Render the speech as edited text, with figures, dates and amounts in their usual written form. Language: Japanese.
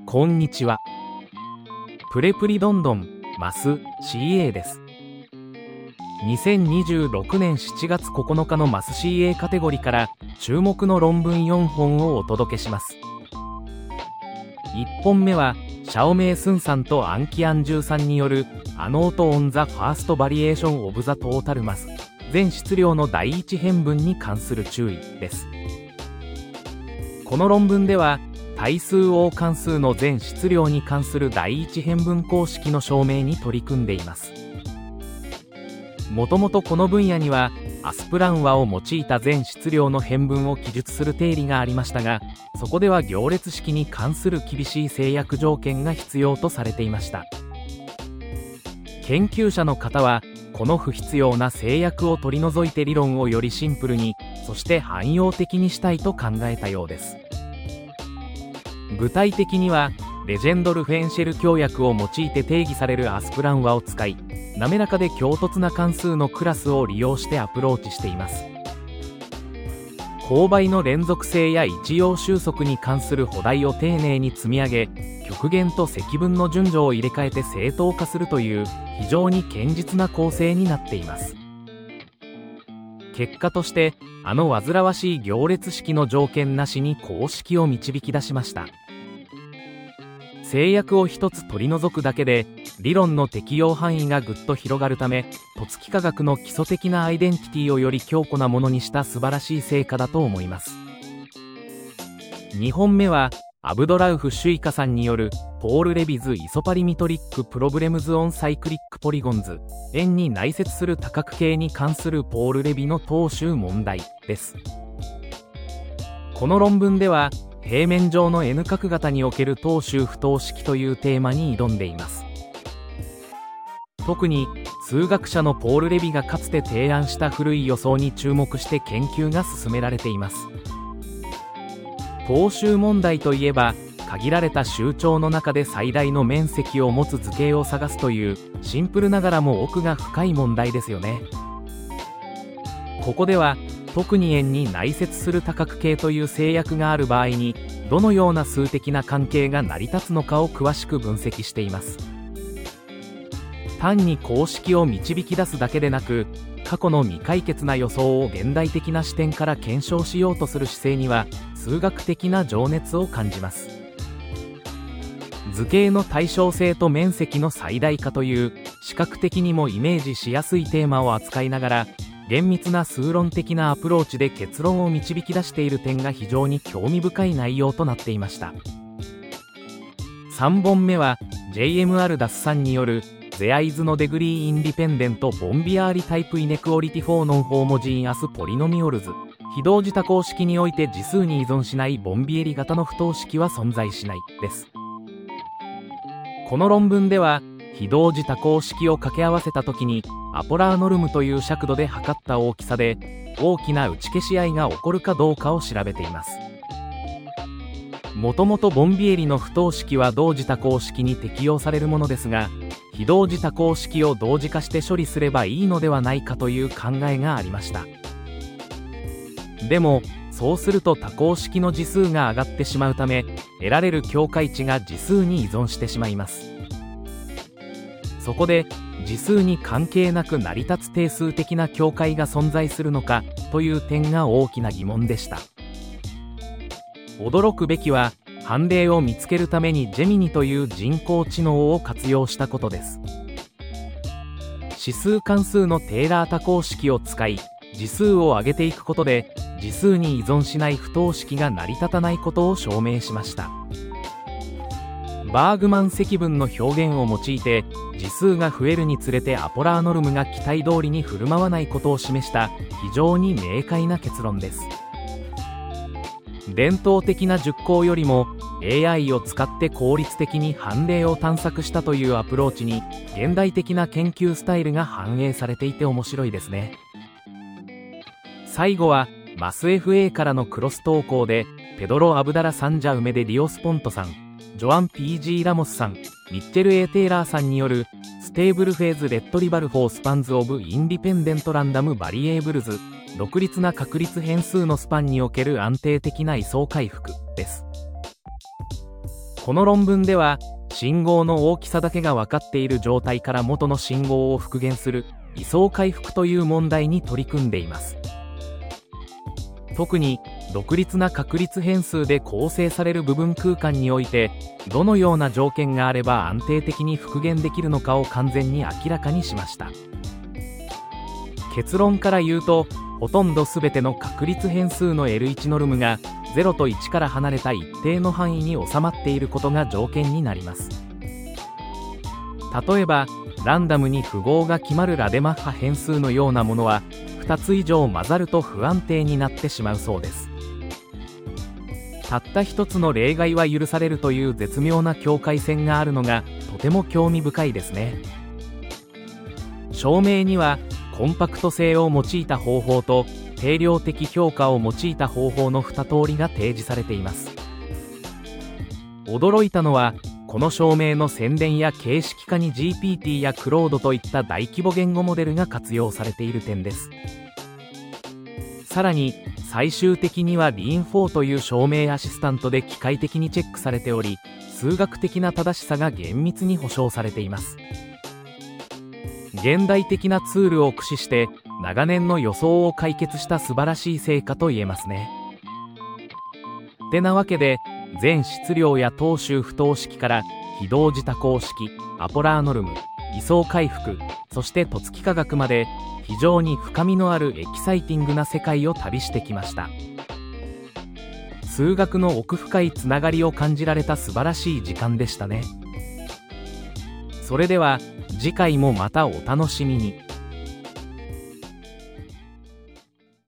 こんにちは。プレプリどんどんマス CA です。2026年7月9日のマス CA カテゴリーから注目の論文4本をお届けします。1本目はシャオメイスンさんとアンキアンジューさんによるアノート・オン・ザ・ファースト・バリエーション・オブ・ザ・トータル・マス全質量の第一変分に関する注意です。この論文では対数応関数の全質量に関する第一変分公式の証明に取り組んでいます。もともとこの分野にはアスプラン和を用いた全質量の変分を記述する定理がありましたが、そこでは行列式に関する厳しい制約条件が必要とされていました。研究者の方はこの不必要な制約を取り除いて理論をよりシンプルに、そして汎用的にしたいと考えたようです。具体的にはレジェンドルフェンシェル協約を用いて定義されるアスプラン和を使い、滑らかで強突な関数のクラスを利用してアプローチしています。勾配の連続性や一様収束に関する補題を丁寧に積み上げ、極限と積分の順序を入れ替えて正当化するという非常に堅実な構成になっています。結果として煩わしい行列式の条件なしに公式を導き出しました。制約を一つ取り除くだけで理論の適用範囲がぐっと広がるため、戸付科学の基礎的なアイデンティティをより強固なものにした素晴らしい成果だと思います。2本目はアブドラウフ・シュイカさんによるポール・レビズ・イソパリミトリック・プロブレムズ・オン・サイクリック・ポリゴンズ円に内接する多角形に関するポール・レビの等集問題です。この論文では平面上の N 角型における等集不等式というテーマに挑んでいます。特に数学者のポール・レビがかつて提案した古い予想に注目して研究が進められています。等集問題といえば限られた周長の中で最大の面積を持つ図形を探すというシンプルながらも奥が深い問題ですよね。ここでは特に円に内接する多角形という制約がある場合にどのような数的な関係が成り立つのかを詳しく分析しています。単に公式を導き出すだけでなく、過去の未解決な予想を現代的な視点から検証しようとする姿勢には数学的な情熱を感じます。図形の対称性と面積の最大化という視覚的にもイメージしやすいテーマを扱いながら、厳密な数論的なアプローチで結論を導き出している点が非常に興味深い内容となっていました。3本目は JMR ダスさんによるThere is no degree independent Bombieri type inequality for non-homogeneous polynomials 非同時多項式において次数に依存しないボンビエリ型の不等式は存在しないです。この論文では非同時多項式を掛け合わせた時にアポラーノルムという尺度で測った大きさで大きな打ち消し合いが起こるかどうかを調べています。もともとボンビエリの不等式は同時多項式に適用されるものですが、非同時多項式を同時化して処理すればいいのではないかという考えがありました。でもそうすると多項式の次数が上がってしまうため、得られる境界値が次数に依存してしまいます。そこで次数に関係なく成り立つ定数的な境界が存在するのかという点が大きな疑問でした。驚くべきは判例を見つけるためにジェミニという人工知能を活用したことです。指数関数のテーラー多項式を使い次数を上げていくことで次数に依存しない不等式が成り立たないことを証明しました。バーグマン積分の表現を用いて次数が増えるにつれてアポラーノルムが期待通りに振る舞わないことを示した非常に明快な結論です。伝統的な熟考よりも AI を使って効率的に判例を探索したというアプローチに現代的な研究スタイルが反映されていて面白いですね。最後はマス FA からのクロス投稿でペドロ・アブダラ・サンジャウメデ・ディオスポントさん、ジョアン・P.G. ラモスさん、ミッチェル・ A. テイラーさんによるステーブルフェーズ・レットリバル・フォー・スパンズ・オブ・インディペンデント・ランダム・バリエーブルズ独立な確率変数のスパンにおける安定的な位相回復です。 この論文では信号の大きさだけが分かっている状態から元の信号を復元する位相回復という問題に取り組んでいます。特に独立な確率変数で構成される部分空間においてどのような条件があれば安定的に復元できるのかを完全に明らかにしました。結論から言うと、ほとんど全ての確率変数の L1 ノルムが0と1から離れた一定の範囲に収まっていることが条件になります。例えばランダムに符号が決まるラデマッハ変数のようなものは2つ以上混ざると不安定になってしまうそうです。たった一つの例外は許されるという絶妙な境界線があるのがとても興味深いですね。証明にはコンパクト性を用いた方法と定量的評価を用いた方法の2通りが提示されています。驚いたのはこの証明の宣伝や形式化に GPT やクロードといった大規模言語モデルが活用されている点です。さらに最終的にはリーン4という証明アシスタントで機械的にチェックされており、数学的な正しさが厳密に保証されています。現代的なツールを駆使して長年の予想を解決した素晴らしい成果と言えますね。てなわけで全質量や等周不等式から非同時多項式、アポラーノルム、位相回復、そして突起化学まで非常に深みのあるエキサイティングな世界を旅してきました。数学の奥深いつながりを感じられた素晴らしい時間でしたね。それでは次回もまたお楽しみに。